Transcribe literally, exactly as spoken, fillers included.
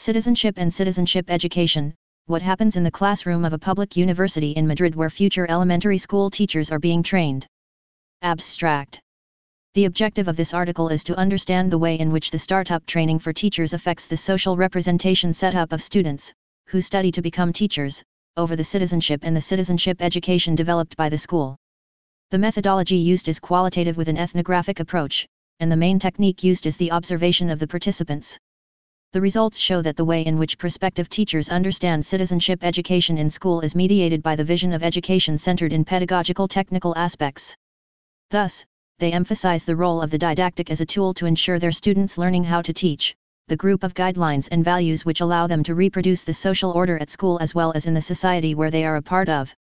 Citizenship and citizenship education, what happens in the classroom of a public university in Madrid where future elementary school teachers are being trained. Abstract. The objective of this article is to understand the way in which the startup training for teachers affects the social representation setup of students, who study to become teachers, over the citizenship and the citizenship education developed by the school. The methodology used is qualitative with an ethnographic approach, and the main technique used is the observation of the participants. The results show that the way in which prospective teachers understand citizenship education in school is mediated by the vision of education centered in pedagogical technical aspects. Thus, they emphasize the role of the didactic as a tool to ensure their students learning how to teach, the group of guidelines and values which allow them to reproduce the social order at school as well as in the society where they are a part of.